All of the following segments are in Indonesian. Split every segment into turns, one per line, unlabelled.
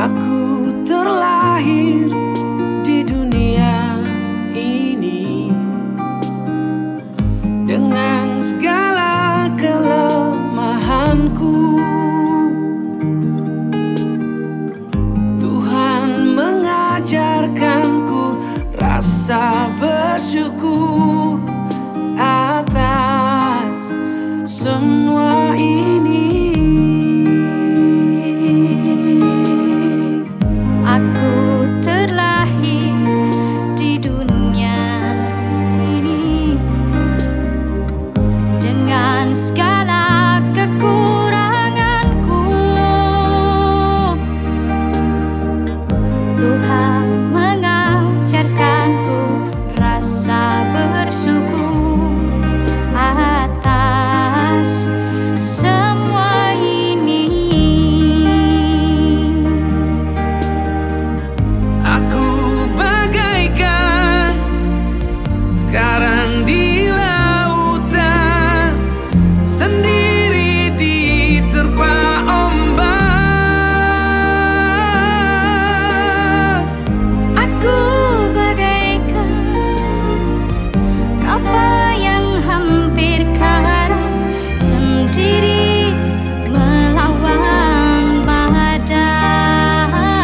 Aku terlahir di dunia ini dengan segala kelemahanku. Tuhan mengajarkanku rasa bersyukur atas semua ini.
Aku terlahir di dunia ini dengan segala kekuranganku. Tuhan mengajarkanku rasa bersyukur atas semua ini.
Aku bagaikan karang di lautan, sendiri diterpa ombak.
Aku bagaikan kapal yang hampir karam, sendiri melawan badai.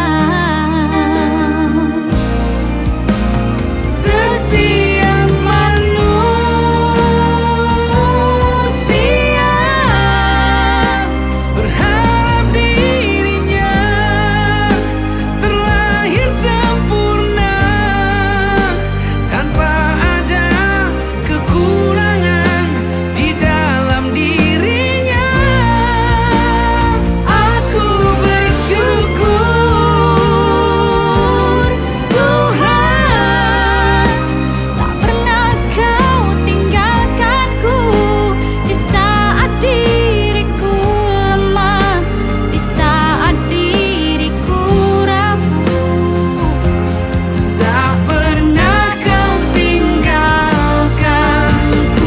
Setiap manusia berharap dirinya terlahir sempurna, tanpa ada kekurangan di dalam dirinya. Aku bersyukur
Tuhan, tak pernah Kau tinggalkanku di saat diriku lemah, di saat diriku rapuh.
tak pernah Kau tinggalkanku.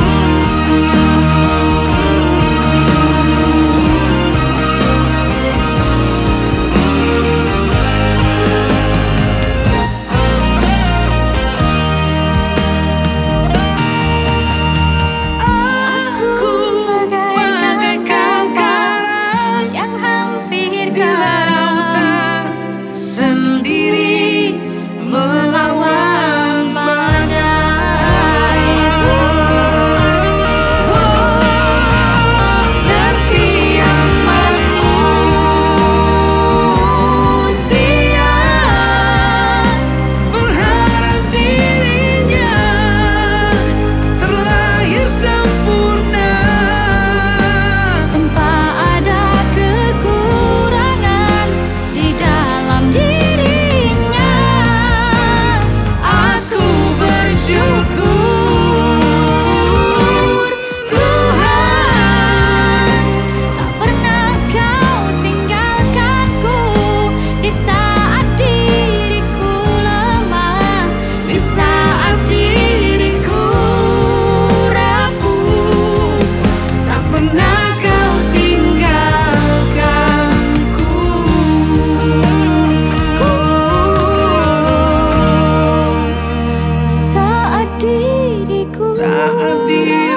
Aku bagaikan karang
Yang hampir
di lautan, sendiri melawan badai. Setiap manusia berharap dirinya terlahir sempurna,
tanpa ada kekurangan di dalam dirinya.
Aku bersyukur Tuhan,
Tak pernah Kau tinggalkanku di saat diriku lemah,
di saat diriku rapuh. Tak pernah Kau tinggalkanku.
di saat diriku
Saat diriku